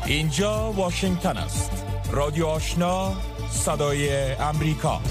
اینجا واشنگتن است. رادیو آشنا، صدای امریکا.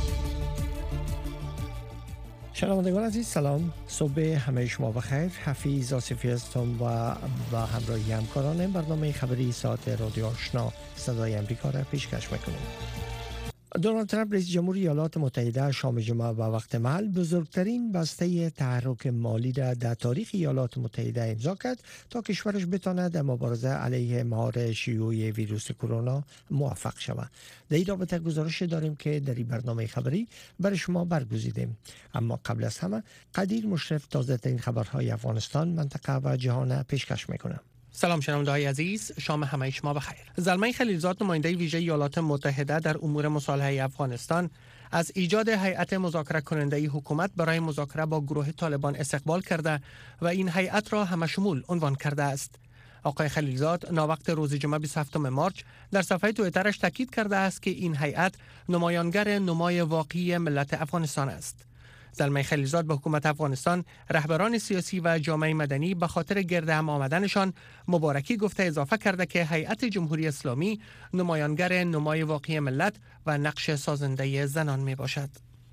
شنوندگان عزیز سلام، صبح همه شما بخیر. حفیظ آصفی هستم و با همراهی همکارانم برنامه خبری ساعت رادیو آشنا صدای امریکا را پیشکش میکنیم. دونالد ترامپ رئیس جمهور ایالات متحده شام جمعه و وقت محل بزرگترین بسته تحرک مالی را در تاریخ ایالات متحده امضا کرد تا کشورش بتواند در مبارزه علیه مهار شیوع ویروس کرونا موفق شود. در این رابطه گزارش داریم که در این برنامه خبری برای شما برگزیدیم. اما قبل از همه قدیر مشرف تازه ترین خبرهای افغانستان، منطقه و جهان پیشکش میکنم. سلام شنونده‌های عزیز، شام همه شما بخیر. زلمه خلیلزاد نماینده ویژه ایالات متحده در امور مصالحه افغانستان از ایجاد هیئت مذاکره کننده حکومت برای مذاکره با گروه طالبان استقبال کرده و این هیئت را همشمول عنوان کرده است. آقای خلیلزاد ناوقت روز جمعه 27 مارچ در صفحه توییترش تاکید کرده است که این هیئت نمایانگر نمای واقعی ملت افغانستان است. زلمه خلیلزاد به حکومت افغانستان، رهبران سیاسی و جامعه مدنی به خاطر گرد هم آمدنشان مبارکی گفته اضافه کرده که هیئت جمهوری اسلامی نمایانگر نمای واقعی ملت و نقش سازنده زنان می باشد.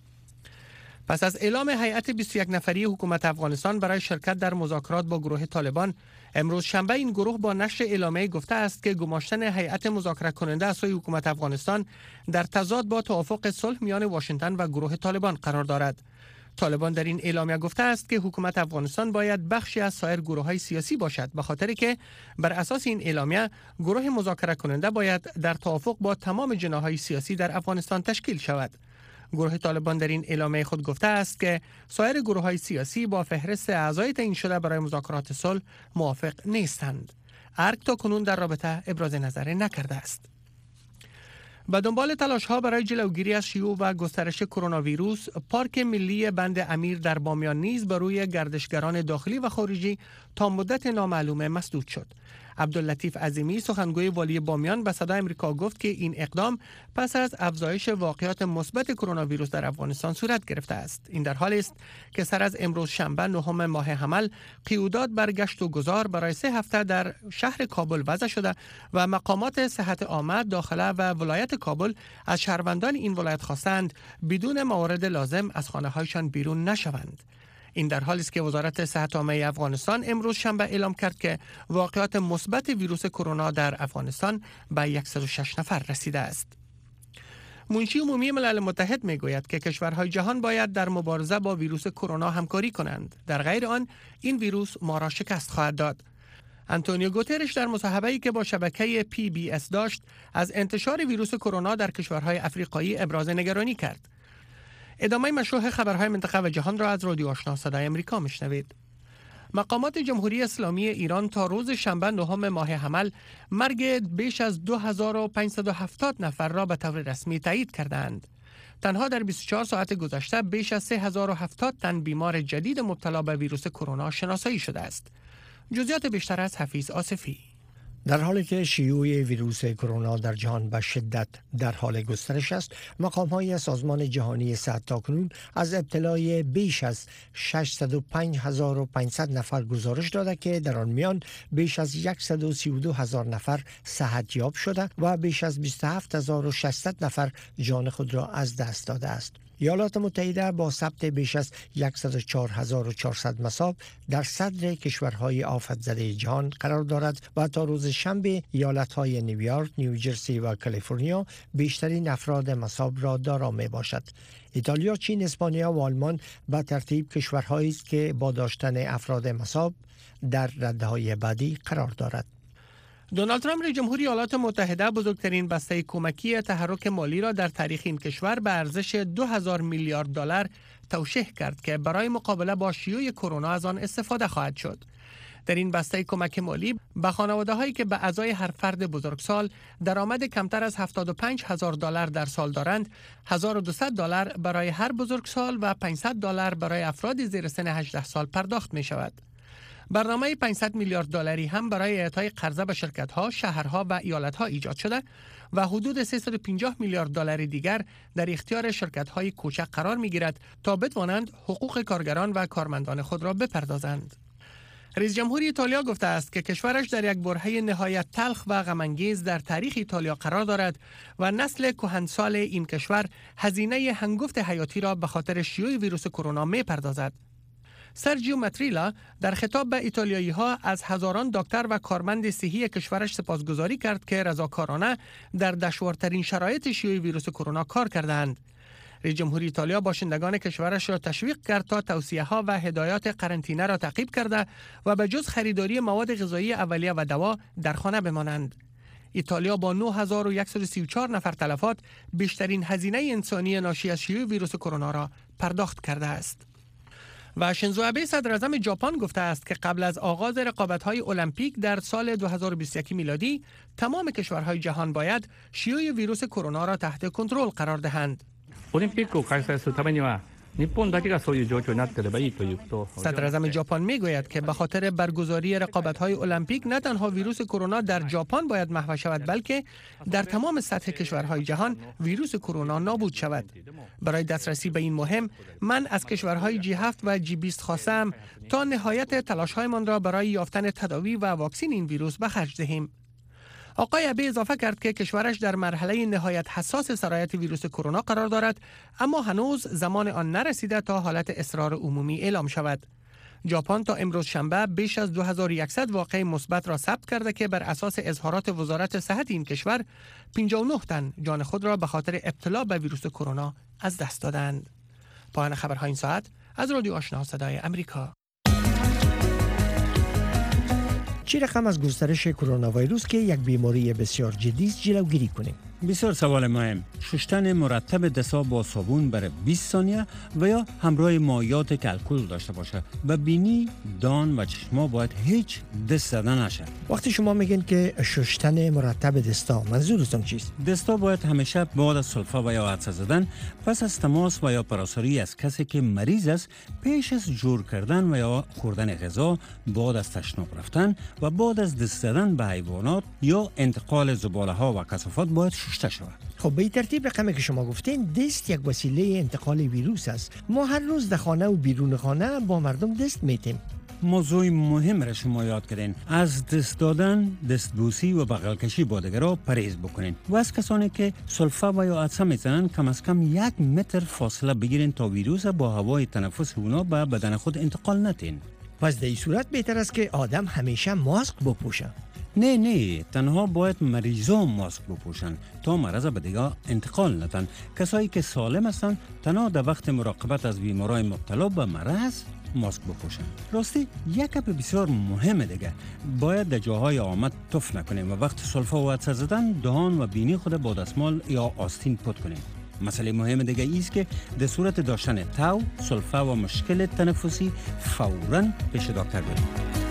پس از اعلام هیئت 21 نفری حکومت افغانستان برای شرکت در مذاکرات با گروه طالبان، امروز شنبه این گروه با نشر اعلامیه گفته است که گماشتن هیئت مذاکره کننده از سوی حکومت افغانستان در تضاد با توافق صلح میان واشنگتن و گروه طالبان قرار دارد. طالبان در این اعلامیه گفته است که حکومت افغانستان باید بخشی از سایر گروه‌های سیاسی باشد، به خاطر که بر اساس این اعلامیه گروه مذاکره کننده باید در توافق با تمام جناح‌های سیاسی در افغانستان تشکیل شود. گروه طالبان در این اعلامیه خود گفته است که سایر گروه‌های سیاسی با فهرست اعضای تعیین شده برای مذاکرات صلح موافق نیستند. ارگ تا کنون در رابطه ابراز نظر نکرده است. به دنبال تلاش‌ها برای جلوگیری از شیوع و گسترش کرونا ویروس، پارک ملی بند امیر در بامیان نیز بر روی گردشگران داخلی و خارجی تا مدت نامعلوم مسدود شد. عبداللطیف عظیمی سخنگوی والی بامیان به صدای امریکا گفت که این اقدام پس از افزایش واقعات مثبت کرونا ویروس در افغانستان صورت گرفته است. این در حالی است که سر از امروز شنبه 9 ماه حمل قیودات بر گشت و گذار برای 3 هفته در شهر کابل وضع شده و مقامات صحت عامه داخله و ولایت کابل از شهروندان این ولایت خواستند بدون موارد لازم از خانه‌هایشان بیرون نشوند. این در حالی است که وزارت صحت عامه افغانستان امروز شنبه اعلام کرد که واقعات مثبت ویروس کرونا در افغانستان به 106 نفر رسیده است. منشی عمومی ملل متحد میگوید که کشورهای جهان باید در مبارزه با ویروس کرونا همکاری کنند. در غیر آن این ویروس ما را شکست خواهد داد. آنتونیو گوترش در مصاحبه‌ای که با شبکه PBS داشت از انتشار ویروس کرونا در کشورهای افریقایی ابراز نگرانی کرد. ادامه مشروع خبرهای منطقه و جهان را از رادیو آشنا صدای امریکا میشنوید. مقامات جمهوری اسلامی ایران تا روز شنبه 9 ماه حمل مرگ بیش از 2570 نفر را به طور رسمی تایید کردند. تنها در 24 ساعت گذشته بیش از 3070 تن بیمار جدید مبتلا به ویروس کرونا شناسایی شده است. جزئیات بیشتر از حفیظ آصفی. در حالی که شیوع ویروس کرونا در جهان به شدت در حال گسترش است، مقام‌های سازمان جهانی صحت تاکنون از ابتلای بیش از 605,500 نفر گزارش داده که در آن میان بیش از 132,000 نفر صحتیاب شده و بیش از 27,600 نفر جان خود را از دست داده است. ایالات متحده با ثبت بیش از 104,400 مصاب در صدر کشورهای آفت زده جهان قرار دارد و تا روز شنبه ایالتهای نیویورک، نیوجرسی و کالیفرنیا بیشترین افراد مصاب را دارا می باشد. ایتالیا، چین، اسپانیا و آلمان به ترتیب کشورهایی است که با داشتن افراد مصاب در رده‌های بعدی قرار دارد. دونالد ترامپ رئیس جمهور ایالات متحده بزرگترین بسته کمکی تحرک مالی را در تاریخ این کشور به ارزش 2000 میلیارد دلار توشیح کرد که برای مقابله با شیوع کرونا از آن استفاده خواهد شد. در این بسته کمک مالی به خانواده‌هایی که به ازای هر فرد بزرگسال درآمد کمتر از 75,000 دلار در سال دارند، 1200 دلار برای هر بزرگسال و 500 دلار برای افراد زیر سن 18 سال پرداخت می شود. برنامه 500 میلیارد دلاری هم برای اعطای قرضه به شرکت‌ها، شهرها و ایالت‌ها ایجاد شده و حدود 350 میلیارد دلار دیگر در اختیار شرکت‌های کوچک قرار می‌گیرد تا بتوانند حقوق کارگران و کارمندان خود را بپردازند. رئیس جمهور ایتالیا گفته است که کشورش در یک برهه نهایت تلخ و غم‌انگیز در تاریخ ایتالیا قرار دارد و نسل کهنسال این کشور هزینه هنگفت حیاتی را به خاطر شیوع ویروس کرونا می‌پردازد. سرجیو ماتریلا در خطاب به ایتالیایی‌ها از هزاران دکتر و کارمند صحی کشورش سپاسگزاری کرد که رضاکارانه در دشوارترین شرایط شیوع ویروس کرونا کار کردند. رئیس جمهور ایتالیا باشندگان کشورش را تشویق کرد تا توصیه‌ها و هدایات قرنطینه را تعقیب کرده و به جز خریداری مواد غذایی اولیه و دوا در خانه بمانند. ایتالیا با 9134 نفر تلفات بیشترین هزینه انسانی ناشی از شیوع ویروس کرونا را پرداخت کرده است. و شینزو آبه صدر اعظم ژاپن گفته است که قبل از آغاز رقابت‌های المپیک در سال 2021 میلادی تمام کشورهای جهان باید شیوع ویروس کرونا را تحت کنترل قرار دهند. صدر اعظم ژاپن میگوید که به خاطر برگزاری رقابت‌های المپیک نه تنها ویروس کرونا در ژاپن باید محو شود، بلکه در تمام سطح کشورهای جهان ویروس کرونا نابود شود. برای دسترسی به این مهم من از کشورهای G7 و G20 خواستم تا نهایت تلاش‌هایمان را برای یافتن تداوی و واکسن این ویروس به خرج دهیم. آقای آبه اضافه کرد که کشورش در مرحله نهایت حساس سرایت ویروس کرونا قرار دارد، اما هنوز زمان آن نرسیده تا حالت اصرار عمومی اعلام شود. ژاپن تا امروز شنبه بیش از 2100 واقعه مثبت را ثبت کرده که بر اساس اظهارات وزارت صحت این کشور 59 تن جان خود را به خاطر ابتلا به ویروس کرونا از دست دادند. پایان خبرهای این ساعت از رادیو آشنا صدای امریکا. چی رقم از گسترش کرونا ویروس که یک بیماری بسیار جدی است جلوگیری کنیم؟ بسیار سوال مهم. شستن مرتب دست‌ها با صابون برای 20 ثانیه و یا همراه مایعات که الکل داشته باشه. و بینی، دان و چشما باید هیچ دست زدن نشه. وقتی شما میگین که شستن مرتب دستا، منظورتون چیست؟ دستا باید همیشه بعد از سلفه و یا عطسه زدن، پس از تماس و یا پراساری از کسی که مریض است، پیش از جور کردن و یا خوردن غذا، بعد از تشناب رفتن و بعد از دست زدن به حیوانات یا انتقال زباله ها و کثافات باید شسته شود. خب به این ترتیب رقمی که شما گفتین، دست یک وسیله انتقال ویروس است. ما هر روز در خانه و بیرون خانه با مردم دست میتیم. موضوع مهم را شما یاد کردین. از دست دادن، دستبوسی و بغل کشی با دیگران پرهیز بکنین و از کسانی که سلفه و یا عطسه میزنن کم از کم 1 متر فاصله بگیرین تا ویروس با هوای تنفس اونا به بدن خود انتقال ندین. پس در این صورت بهتر است که آدم همیشه ماسک بپوشه. نه تنها باید مریضا ماسک بپوشن تا مرض به دیگه انتقال ندن. کسایی که سالم هستن تنها در وقت مراقبت از بیمارای مبتلا به مرض ماسک بپوشن. راستی یک گپ بسیار مهمه دیگه، باید در جاهای آمد تف نکنیم و وقت سلفه و عطسه زدن دهان و بینی خود با دستمال یا آستین پت کنیم. مسئله مهم دیگه ایست که در صورت داشتن تاو، سلفه و مشکل تنفسی فوراً پیش دکتر بریم.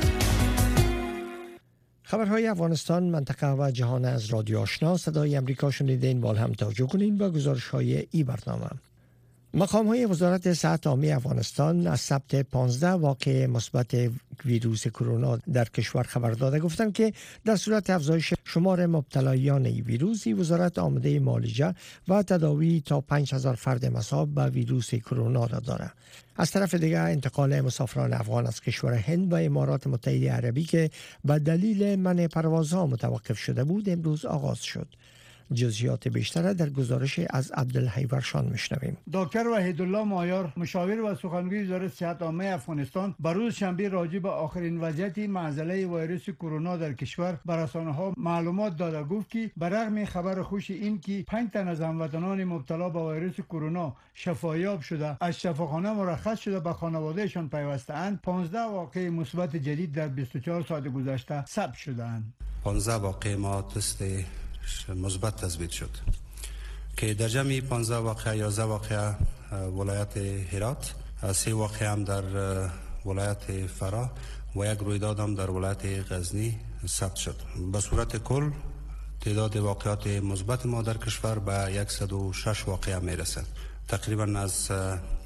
خبرهای افغانستان، منطقه و جهان از رادیو آشنا صدای امریکا شنیدین. بال هم توجه کنین با گزارش‌های این برنامه. مقام‌های وزارت صحت عامه افغانستان از ثبت 15 واقعه مثبت ویروس کرونا در کشور خبر داده. گفتند که در صورت افزایش شمار مبتلایان این ویروس، وزارت آماده معالجه و تداوی تا 5000 فرد مصاب به ویروس کرونا را دارد. از طرف دیگر انتقال مسافران افغان از کشور هند و امارات متحده عربی که به دلیل منع پروازها متوقف شده بود امروز آغاز شد. جزئیات بیشتر در گزارش از عبدالحی ورشان میشنویم. دکتر وحیدالله مایار، مشاور و سخنگوی وزارت صحت عامه افغانستان، بر روز شنبه راجع به آخرین وضعیت معضله ویروس کرونا در کشور بر رسانه‌ها معلومات داده. گفت که برغم خبر خوش این که 5 تن از هموطنان مبتلا به ویروس کرونا شفایاب شده، از شفاخانه مرخص شده به خانوادهشان پیوسته‌اند، 15 واقعه مثبت جدید در 24 ساعت گذشته ثبت شده‌اند. 15 واقعه ما تست مثبت تثبیت شد که در جمع 15 واقعه 11 واقعه ولایت هرات، 3 واقعه هم در ولایت فرا و یک رویداد هم در ولایت غزنی ثبت شد. به صورت کل تعداد واقعات مثبت ما در کشور به 106 واقعه میرسد. تقریبا از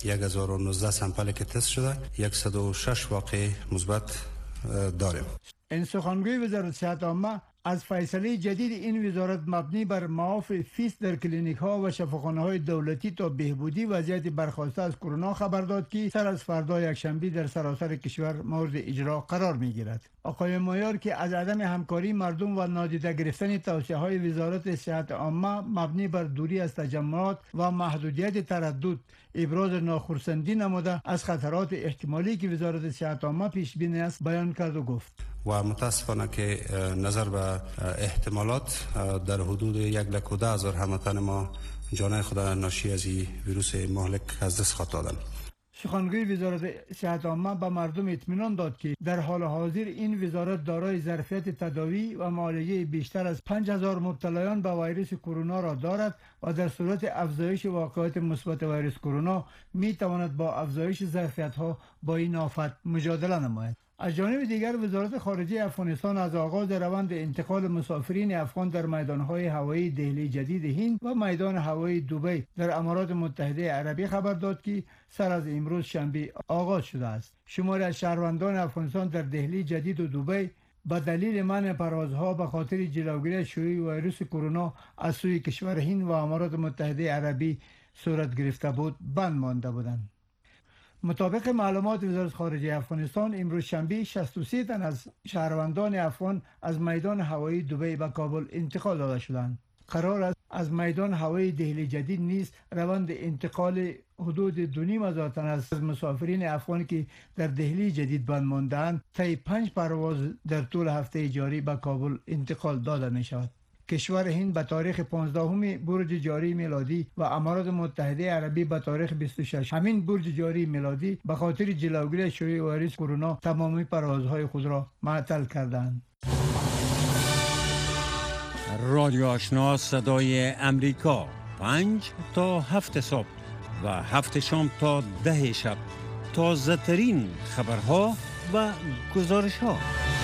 1019 سامپل که تست شده 106 واقعه مثبت داریم. این سخنگوی وزارت صحت عامه از فیصله جدید این وزارت مبنی بر معاف فیس در کلینیک ها و شفاخانه های دولتی تا بهبودی وضعیت برخاسته از کرونا خبر داد که سر از فردا یکشنبه در سراسر کشور مورد اجرا قرار می گیرد. آقای مایار که از عدم همکاری مردم و نادیده گرفتن توصیه های وزارت صحت عامه مبنی بر دوری از تجمعات و محدودیت تردد ابراز ناخرسندی نموده از خطرات احتمالی که وزارت صحت عامه پیش بینی است بیان کرد و گفت و متاسفانه که نظر به احتمالات در حدود 110,000 هموطن ما جان خود ناشی از این ویروس مهلک از دست خواهد دادند. سخنگوی وزارت صحت عامه به مردم اطمینان داد که در حال حاضر این وزارت دارای ظرفیت تداوی و معالجه بیشتر از 5,000 مبتلایان به ویروس کرونا را دارد و در صورت افزایش واقعات مثبت ویروس کرونا می تواند با افزایش ظرفیت ها با این آفت مجادله نماید. از جانب دیگر وزارت خارجه افغانستان از آغاز روند انتقال مسافرین افغان در میدانهای هوایی دهلی جدید هند و میدان هوایی دبی در امارات متحده عربی خبر داد که سر از امروز شنبه آغاز شده است. شماری از شهروندان افغانستان در دهلی جدید و دبی به دلیل منع پروازها به خاطر جلوگیری شیوع ویروس کرونا از سوی کشور هند و امارات متحده عربی صورت گرفته بود بند مانده بودند. مطابق معلومات وزارت خارجه افغانستان امروز شنبه 63 تن از شهروندان افغان از میدان هوایی دبی به کابل انتقال داده شدند. قرار است از میدان هوایی دهلی جدید نیز روند انتقال حدود 2,500 تن از مسافرین افغان که در دهلی جدید بند مانده‌اند طی 5 پرواز در طول هفته جاری به کابل انتقال داده می شود. کشور هند به تاریخ 15 برج جاری میلادی و امارات متحده عربی به تاریخ 26 همین برج جاری میلادی به خاطر جلوگیری شیوع ویروس کرونا تمامی پروازهای خود را معطل کردند. رادیو آشنا صدای امریکا 5 تا 7 صبح و 7 شام تا 10 شب تازه ترین خبرها و گزارش ها.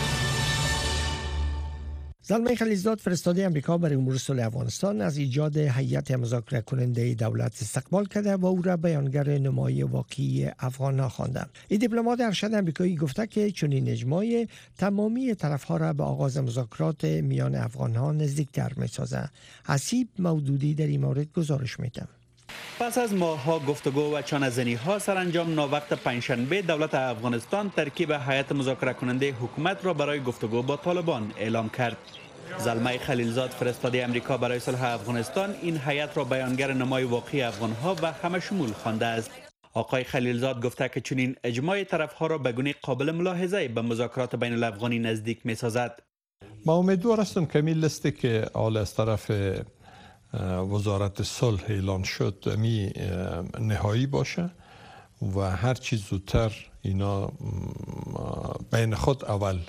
زلمه خلیلزاد فرستاده امریکا برای امور صلح افغانستان از ایجاد هیئت مذاکره کننده دولت استقبال کرده و او را بیانگر نمای واقعی افغان‌ها خوانده. این دیپلمات ارشد امریکایی گفته که چنین اجماع تمامی طرف‌ها را به آغاز مذاکرات میان افغان‌ها نزدیکتر می‌سازد. حسیب مودودی در این مورد گزارش می‌دهد. پس از ماه‌ها گفتگو و چانه‌زنی‌ها سرانجام ناوقت پنجشنبه دولت افغانستان ترکیب هیئت مذاکره کننده حکومت را برای گفتگو با طالبان اعلام کرد. زلمه خلیلزاد فرستاده امریکا برای صلح افغانستان این هیئت را بیانگر نمای واقعی افغان‌ها و همه شمول خوانده است. آقای خلیلزاد گفته که چنین اجماع طرف‌ها را به گونه قابل ملاحظه به مذاکرات بین الافغانی نزدیک می‌سازد. ما امیدوار هستم که این لیستی که آل از طرف وزارت صلح اعلان شد می نهایی باشه و هر چی زودتر اینا بین خود اول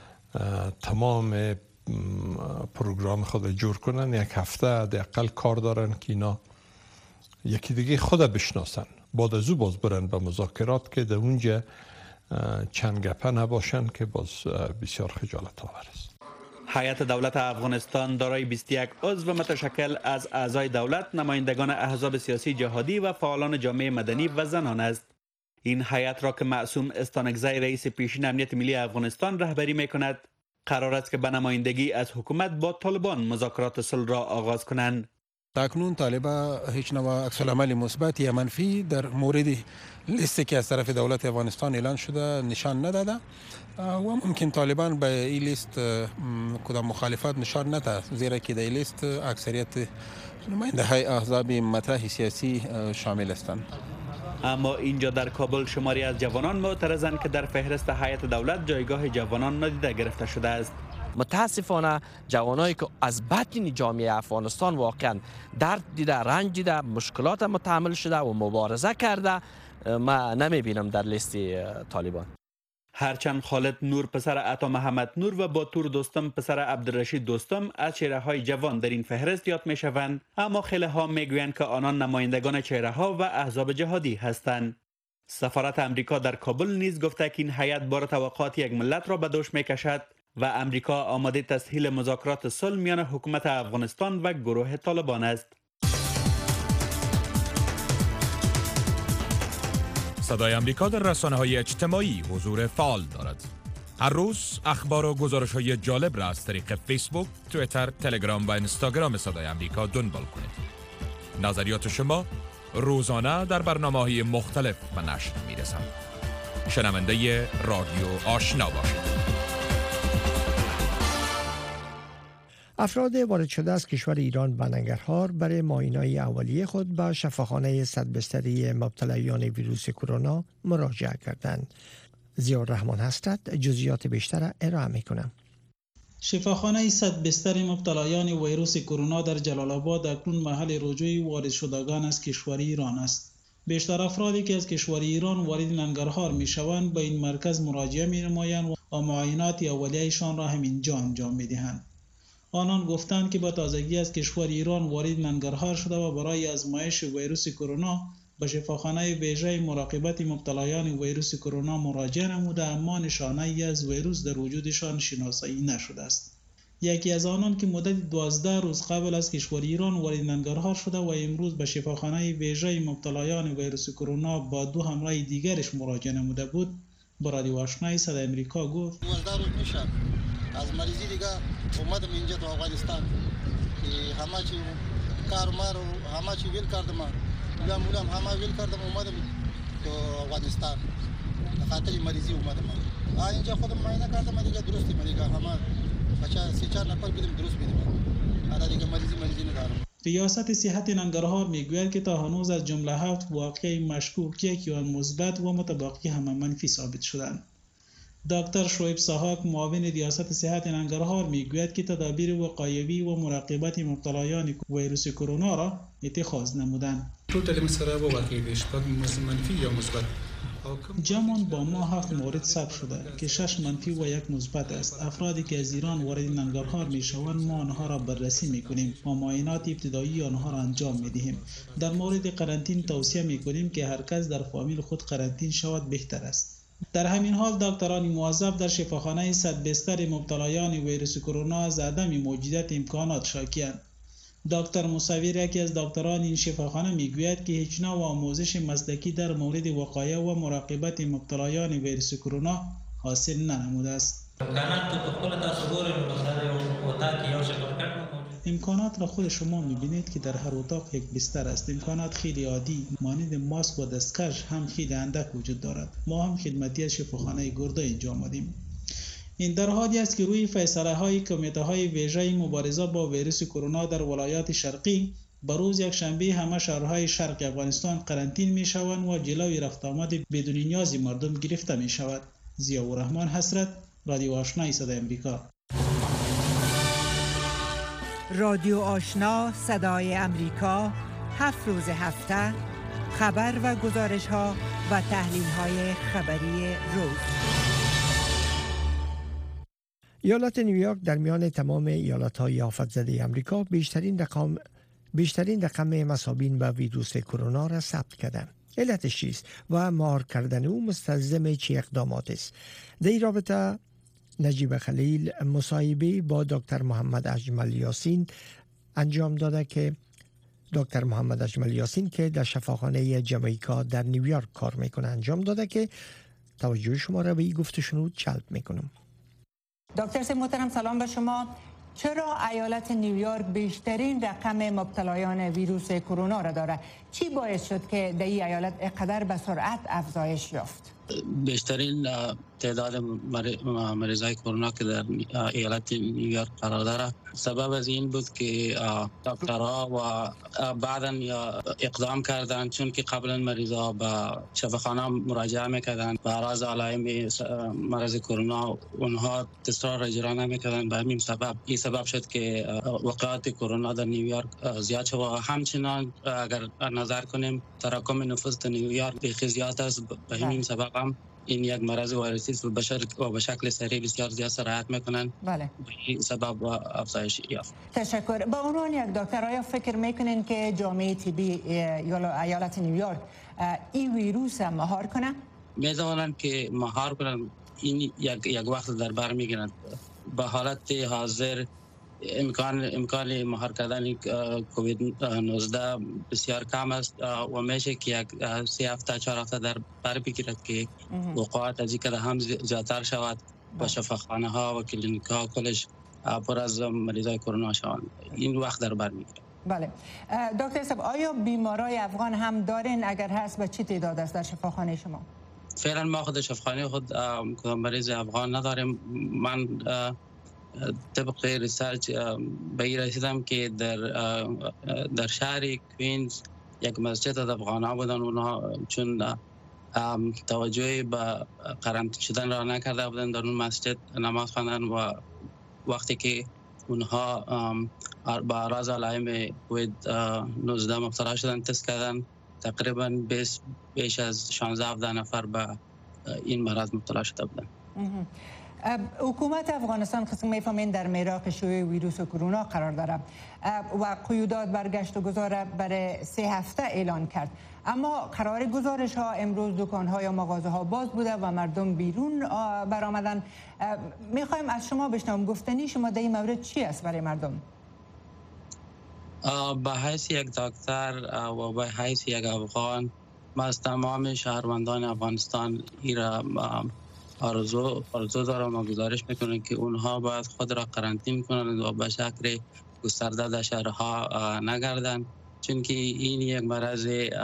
تمام پروگرام خود جور کنن. یک هفته حداقل کار دارن که اینا یکی دیگه خود بشناسن، بعد از او باز برن به مذاکرات که در اونجا چند گپه نباشن که باز بسیار خجالت آور است. هیئت دولت افغانستان دارای 21 عضو متشکل از اعضای دولت، نمایندگان احزاب سیاسی جهادی و فعالان جامعه مدنی و زنان است. این هیئت را که معصوم استانکزی رئیس پیشین امنیت ملی افغانستان رهبری می‌کند، قرار است که به نمایندگی از حکومت با طالبان مذاکرات صلح را آغاز کنند. تاکنون طالبان هیچ نوع عکس‌العمل مثبت یا منفی در مورد لیستی که از طرف دولت افغانستان اعلان شده نشان نداده و ممکن طالبان به این لیست کدام مخالفت نشان نده، زیرا که در این لیست اکثریت نماینده های احزاب مطرح سیاسی شامل هستند. اما اینجا در کابل شماری از جوانان معترضند که در فهرست هیئت دولت جایگاه جوانان نادیده گرفته شده است. متاسفانه جوانایی که از باطن جامعه افغانستان واقعا درد دیده، رنج دیده، مشکلات متحمل شده و مبارزه کرده، ما نمیبینم در لیست طالبان. هرچند خالد نور پسر عطا محمد نور و باتور دوستم پسر عبدالرشید دوستم از چهره‌های جوان در این فهرست یاد می‌شوند، اما خیلی ها میگویند که آنان نمایندگان چهره‌ها و احزاب جهادی هستند. سفارت امریکا در کابل نیز گفته که این هیئت بار توقعات یک ملت را به دوش می‌کشد و امریکا آماده تسهیل مذاکرات صلح میان حکومت افغانستان و گروه طالبان است. صدای امریکا در رسانه‌های اجتماعی حضور فعال دارد. هر روز اخبار و گزارش‌های جالب را از طریق فیسبوک، توییتر، تلگرام و اینستاگرام صدای آمریکا دنبال کنید. نظریات شما روزانه در برنامه‌های مختلف به نشر می‌رسند. شنونده رادیو آشنا باشید. افراد وارد شده از کشور ایران به ننگرهار برای معاینه‌های اولیه خود به شفاخانه 100 بستری مبتلایان ویروس کرونا مراجعه کردند. ضیاءالرحمن حضرت جزئیات بیشتر ارائه می‌کنم. شفاخانه 100 بستر مبتلایان ویروس کرونا در جلال آباد اکنون محل رجوع وارد شدگان از کشور ایران است. بیشتر افرادی که از کشور ایران وارد ننگرهار می‌شوند به این مرکز مراجعه می‌نمایند و معاینات اولیه‌شان را همینجا انجام می‌دهند. آنان گفتند که با تازگی از کشور ایران وارد ننگرهار شده و برای آزمایش ویروس کرونا به شفاخانه ویژه مراقبت مبتلایان ویروس کرونا مراجعه نموده، اما نشانه‌ای از ویروس در وجودشان شناسایی نشده است. یکی از آنان که مدت 12 روز قبل از کشور ایران وارد ننگرهار شده و امروز به شفاخانه ویژه مبتلایان ویروس کرونا با 2 همراه دیگرش مراجعه نموده بود، با رادیو آشنا صدای آمریکا گفت: 12 روز میشه از مریضی دیگه اومدم اینجا تو افغانستان که همه چی کار مارو همه چی ویل کردم، مولم همه ویل کردم، اومدم تو افغانستان خاطر مریضی اومدم. اینجا خودم معاینه کردم دیگه درستی دیگه همه بچا 3-4 نفر بدیم درست بدیم. حالا دیگه مریضی ندارم. ریاست صحت ننگرهار میگوید که تا هنوز از جمله 7 واقعه مشکوک یک آن مثبت و متبقی همه منفی ثابت شدند. دکتر شعیب ساحاک معاون ریاست صحت ننگرهار میگوید که تدابیر وقایوی و مراقبت مبتلایان ویروس کرونا را اتخاذ نمودند. جمعاً با ما 7 مورد ثبت شده که 6 منفی و 1 مثبت است. افرادی که از ایران وارد ننگرهار میشوند ما آنها را بررسی میکنیم و معاینات ابتدایی آنها را انجام میدهیم. در مورد قرنطینه توصیه میکنیم که هر کس در فامیل خود قرنطینه شود بهتر است. در همین حال دکتران موظف در شفاخانه 100 بستر مبتلایان ویروس کرونا از عدم موجودیت امکانات شاکی‌اند. دکتر مصور یکی از دکتران این شفاخانه میگوید که هیچ نوع آموزش مسلکی در مورد وقایه و مراقبت مبتلایان ویروس کرونا حاصل ننموده است. امکانات را خود شما میبینید که در هر اتاق یک بستر است. امکانات خیلی عادی مانند ماسک و دستکش هم خیلی اندک وجود دارد. ما هم خدمتی از شفاخانه گرده اینجا آمدیم. این در حالی است که روی فیصله های کمیته های ویژه مبارزه با ویروس کرونا در ولایات شرقی بروز یک شنبه همه شهرهای شرق افغانستان قرنطینه می شوند و جلوی رفت آمد بدون نیاز مردم گرفته می شود. ضیاءالرحمن حضرت، رادیو آشنا صدای آمریکا. رادیو آشنا صدای آمریکا 7 روز هفته خبر و گزارش ها و تحلیل های خبری روز. ایالت نیویورک در میان تمام ایالت‌های آفت زده آمریکا بیشترین رقم مصابین به ویروس کرونا را ثبت کرده. علتش چیست و مهار کردن او مستلزم چه اقدامات است؟ در این رابطه نجیب خلیل مصاحبه با دکتر محمد اجمل یاسین انجام داده که دکتر محمد اجمل یاسین که در شفاخانه جامائیکا در نیویورک کار میکنه انجام داده که توجه شما را به این گفته شنود جلب میکنم. دکتر محترم سلام به شما. چرا ایالت نیویورک بیشترین رقم مبتلایان ویروس کرونا را دارد؟ چی باعث شد که در این ایالت اقدر به سرعت افزایش یافت؟ بیشترین تعداد مریضای کرونا که در ایالت نیویورک قرار داره سبب از این بود که دکترها و بعداً اقدام کردند، چون که قبلا مریضا به شفاخانه مراجعه میکردن و اعراض علائم مرض کرونا اونها تست را اجرا نمیکردن. به همین سبب این سبب شد که وقایع کرونا در نیویورک زیاد شد و همچنان اگر نظر کنیم تراکم نفوس در نیویورک بسیار زیاد است. به همین سبب هم این یک مرض ویروسی است و به شکل سریع بسیار زیاد سرایت میکنن. بله. به این سبب افزایش یافت. تشکر. به عنوان یک دکتر آیا فکر میکنین که جامعه طبی ایالت نیویورک این ویروس مهار کنه؟ می‌دانند که مهار کنن، این یک وقت در بر میگیرند. به حالت حاضر امکان مهار کردن کووید 19 بسیار کم است و میشه که یک 3 هفته 4 هفته در بر بگیرد که وقایع از این هم زیادتر شود. و شفاخانه ها و کلینیک ها کلش پر از مریضای کرونا شوند. این وقت در بر میگیره. بله دکتر صاحب، آیا بیمارای افغان هم دارین؟ اگر هست به چه تعداد است در شفاخانه شما؟ فعلا ما خود شفاخانه خود مریض افغان نداریم. من طبق ریسرچ به این رسیدم که در شهر کوینز یک مسجد از افغان ها بودن، اونها چون توجه به قرنطینه شدن را نکرده بودن در اون مسجد نماز خواندن و وقتی که اونها با اعراض علائم کووید 19 مبتلا شدن تست کردن، تقریبا بیش از 16-17 نفر به این مرض مبتلا شده بودن. حکومت افغانستان قسم میفهمین در میراق شیوع ویروس کرونا قرار داره و قیودات برگشت و گذار برای 3 هفته اعلان کرد، اما قرار گزارش ها امروز دکان ها یا مغازه ها باز بوده و مردم بیرون برآمدن. میخوایم از شما بشنویم گفتنی شما در این مورد چی است برای مردم؟ به حیث یک دکتر و به حیث یک افغان ما از تمام شهروندان افغانستان ایرا آرزو دارم و گزارش میکنن که اونها باید خود را قرنطینه کنند و به شکل گسترده در شهرها نگردند، چون که این یک مرض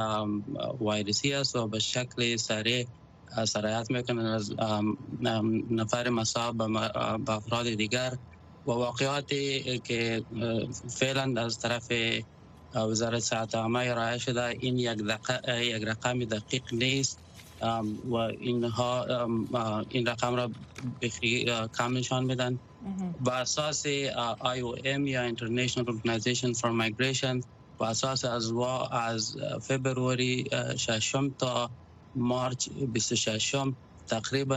ویروسی است و به شکل سریع سرایت میکنند از نفر مصاب به افراد دیگر و واقعاتی که فعلا از طرف وزارت صحت عامه ارائه شده این یک رقم دقیق نیست و اینها این رقم را کم نشان میدن. با اساس IOM یا International Organization for Migration با اساس از فبروری 6 تا مارچ 26 تقریبا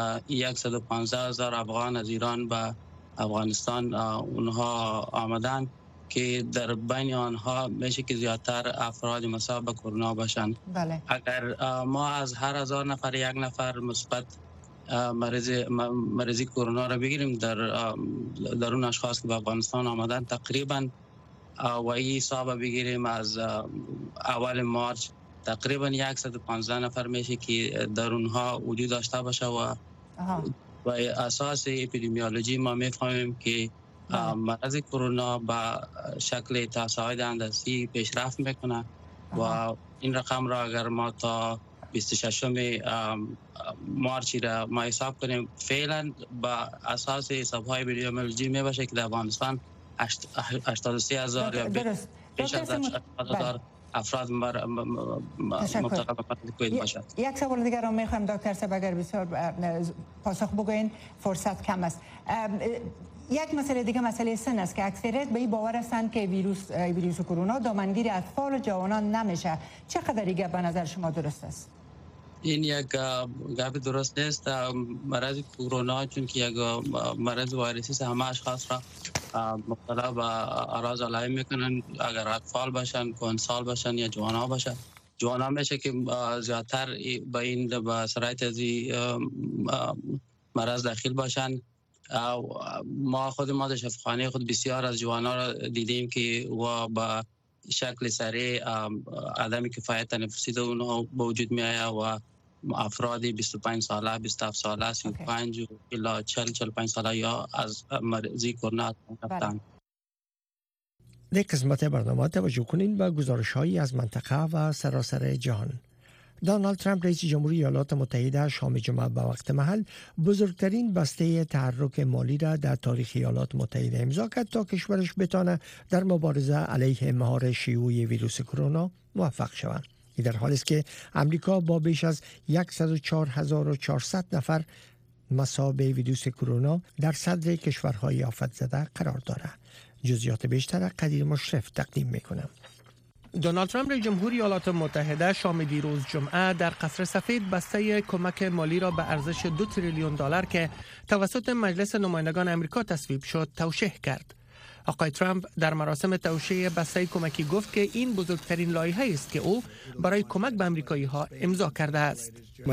115,000 افغان از ایران به افغانستان اونها آمدن که در بین آنها میشه که زیادتر افراد مصاب به کرونا باشند. بله. اگر ما از هر 1000 نفر یک نفر مثبت مریضی کرونا را بگیریم در اون اشخاص که به افغانستان آمدن تقریبا و این حساب بگیریم از اول مارچ تقریبا 115 نفر میشه که در اونها وجود داشته باشه و اساس اپیدمیولوژی ما میفهمیم که مرض کرونا با شکل تصاعد اندسی پیشرفت میکنه و این رقم را اگر ما تا 26 مارچ را ما حساب کنیم فعلا با اساس حساب‌های اپیدمیولوژی میباشه که در افغانستان 83,000 یا بیش از 80,000 افراد مبتلا به کووید باشد. یک سوال دیگر رو میخوایم دکتر صاحب اگر بسیار پاسخ بگوین، فرصت کم است. یک مسئله دیگه مسئله سن است که اکثریت به این باور هستند که ویروس کرونا دامنگیر اطفال و جوانان نمیشه. چقدر دیگه به نظر شما درست است؟ این یک گپ درست نیست. مرض کرونا چون که یک مرض ویروسی است همه اشخاص را مبتلا به اعراض علائم میکنن، اگر اطفال باشن، کهنسال باشن یا جوانان باشن. جوانان میشه که زیادتر به سرایت از مرض داخل باشن. ما در شفاخانه خود بسیار از جوانان را دیدیم که و با شکل سریع عدم کفایت تنفسی در اونها به وجود می آید و افراد 25 ساله، 27 ساله، 35 الی 40-45 ساله یا از مریضی کرونا رفتند. در قسمت برنامه توجه کنین به گزارش‌هایی از منطقه و سراسر جهان. دونالد ترامپ رئیس جمهوری ایالات متحده شام جمعه به وقت محل بزرگترین بسته تحرک مالی را در تاریخ ایالات متحده امضا کرد تا کشورش بتانه در مبارزه علیه مهار شیوع ویروس کرونا موفق شود. این در حالی است که امریکا با بیش از 104,400 نفر مصاب ویروس کرونا در صدر کشورهای آفت زده قرار دارد. جزئیات بیشتر قدیر مشرف تقدیم میکنم. دونالد ترامپ رئیس جمهوری ایالات متحده شام دیروز جمعه در قصر سفید بسته کمک مالی را به ارزش 2 تریلیون دلار که توسط مجلس نمایندگان امریکا تصویب شد توشیح کرد. آقای ترامپ در مراسم توشیح بسته کمکی گفت که این بزرگترین لایحه‌ای است که او برای کمک به امریکایی‌ها امضا کرده است.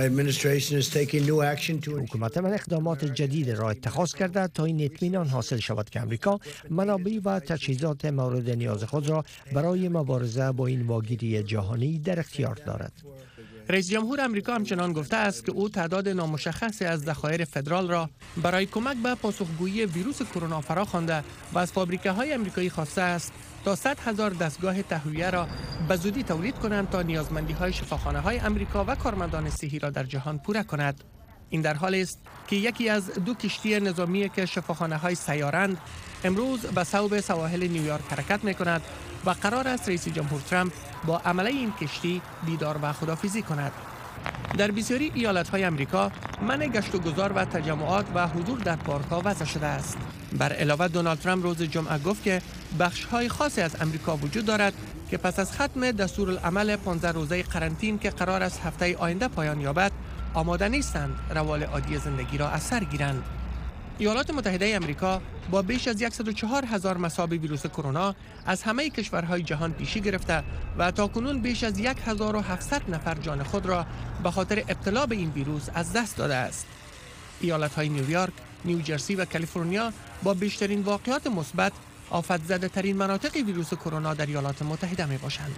حکومت من اقدامات جدید را اتخاذ کرده تا این اطمینان حاصل شود که امریکا منابع و تجهیزات مورد نیاز خود را برای مبارزه با این واگیری جهانی در اختیار دارد. رئیس جمهور آمریکا همچنان گفته است که او تعداد نامشخصی از ذخایر فدرال را برای کمک به پاسخگویی ویروس کرونا فراخوانده و از فابریکه‌های آمریکایی خواسته است تا 100,000 دستگاه تهویه را به زودی تولید کنند تا نیازمندی‌های شفاخانه‌های آمریکا و کارمندان صحی را در جهان پوره کند. این در حالی است که یکی از 2 کشتی نظامی که شفاخانه‌های سیارند امروز به صوب سواحل نیویورک حرکت می‌کند و قرار است رئیس جمهور ترامپ با عمله این کشتی دیدار و خداحافظی کند. در بسیاری ایالت‌های آمریکا منع گشت و گذار و تجمعات و حضور در پارک‌ها وضع شده است. بر علاوه دونالد ترامپ روز جمعه گفت که بخش‌های خاصی از آمریکا وجود دارد که پس از ختم دستورالعمل 15 روزه قرنطینه که قرار است هفته آینده پایان یابد، آماده نیستند روال عادی زندگی را از سر گیرند. ایالات متحده آمریکا با بیش از 104,000 مصاب ویروس کرونا از همه کشورهای جهان پیشی گرفته و تاکنون بیش از 1,700 نفر جان خود را به خاطر ابتلا به این ویروس از دست داده است. ایالت‌های نیویورک، نیوجرسی و کالیفرنیا با بیشترین واقعات مثبت آفت‌زده ترین مناطق ویروس کرونا در ایالات متحده می باشند.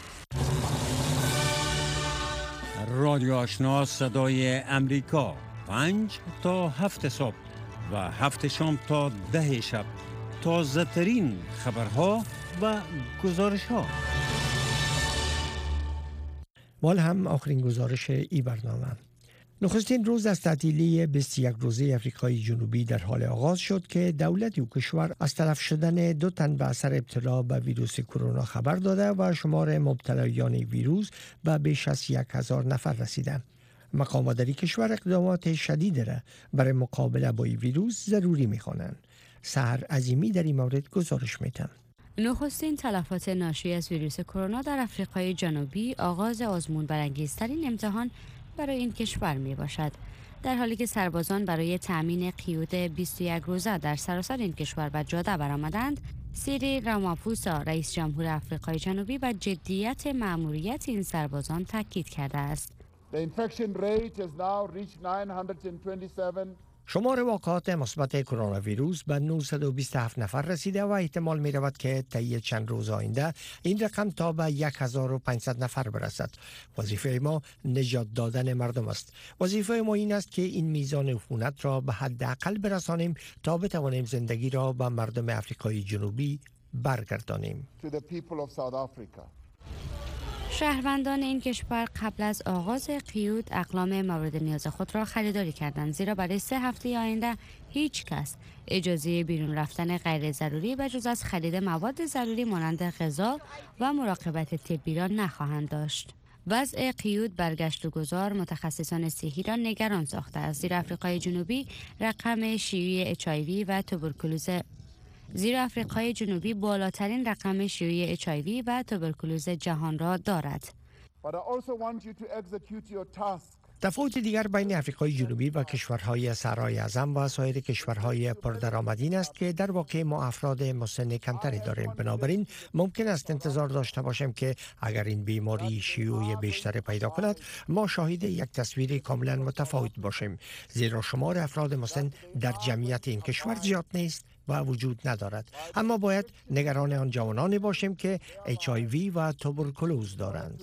رادیو آشنا صدای امریکا 5 تا 7 صبح و 7 شام تا 10 شب تازه ترین خبرها و گزارش ها. مال هم آخرین گزارش ای برنامه. نخستین روز از تعطیلی 21 روزه آفریقای جنوبی در حال آغاز شد که دولت او کشور از تلف شدن 2 تن به اثر ابتلا به ویروس کرونا خبر داده و شمار مبتلایان ویروس به بیش از 1,000 نفر رسیده. مقامات در کشور اقدامات شدید را برای مقابله با این ویروس ضروری می‌خوانند. سحر عظیمی در این مورد گزارش می‌دهد. نخستین تلفات ناشی از ویروس کرونا در آفریقای جنوبی آغاز آزمون برانگیزترین امتحان برای این کشور می باشد. در حالی که سربازان برای تأمین قیود 21 روزه در سراسر این کشور به جاده برآمدند، سیریل راماپوسا رئیس جمهور آفریقای جنوبی و جدیت مأموریت این سربازان تاکید کرده است. شمار واقعات مثبت کرونا ویروس به 927 نفر رسیده و احتمال می رود که طی چند روز آینده این رقم تا به 1,500 نفر برسد. وظیفه ما نجات دادن مردم است. وظیفه ما این است که این میزان عفونت را به حداقل برسانیم تا بتوانیم زندگی را به مردم آفریقای جنوبی برگردانیم. شهروندان این کشور قبل از آغاز قیود اقلام مورد نیاز خود را خریداری کردند، زیرا برای 3 هفته آینده هیچ کس اجازه بیرون رفتن غیر ضروری به جز از خرید مواد ضروری مانند غذا و مراقبت طبی را نخواهند داشت. وضع قیود برگشت و گذار متخصصان صحی را نگران ساخته است، زیرا آفریقای جنوبی رقم شیوع HIV و توبرکولوز بالاترین رقم شیوع HIV و توبرکولوز جهان را دارد. تفاوت دیگر بین آفریقای جنوبی و کشورهای صحرای اعظم و سایر کشورهای پردرآمد این است که در واقع ما افراد مسن کمتری داریم. بنابراین ممکن است انتظار داشته باشیم که اگر این بیماری شیوع بیشتر پیدا کند، ما شاهد یک تصویر کاملا متفاوت باشیم، زیرا شمار افراد مسن در جمعیت این کشور زیاد نیست و وجود ندارد. اما باید نگران آن جوانانی باشیم که HIV و توبرکولوز دارند.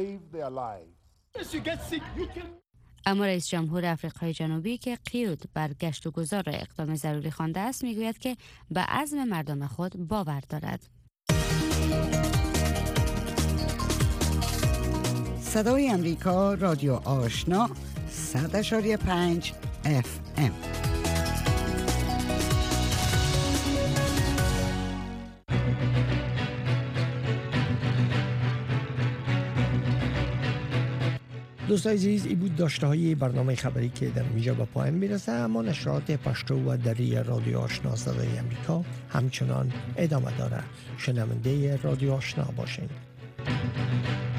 اما رئیس جمهور آفریقای جنوبی که قیود بر گشت و گذار را اقدام ضروری خوانده است، میگوید که به عزم مردم خود باور دارد. صدای امریکا، رادیو آشنا 100.5 FM. دوستان عزیز، این بود داشته های برنامه خبری که در اینجا به پایان میرسه، اما نشرات پشتو و دری رادیو آشنا صدای امریکا همچنان ادامه داره. شنونده رادیو آشنا باشین.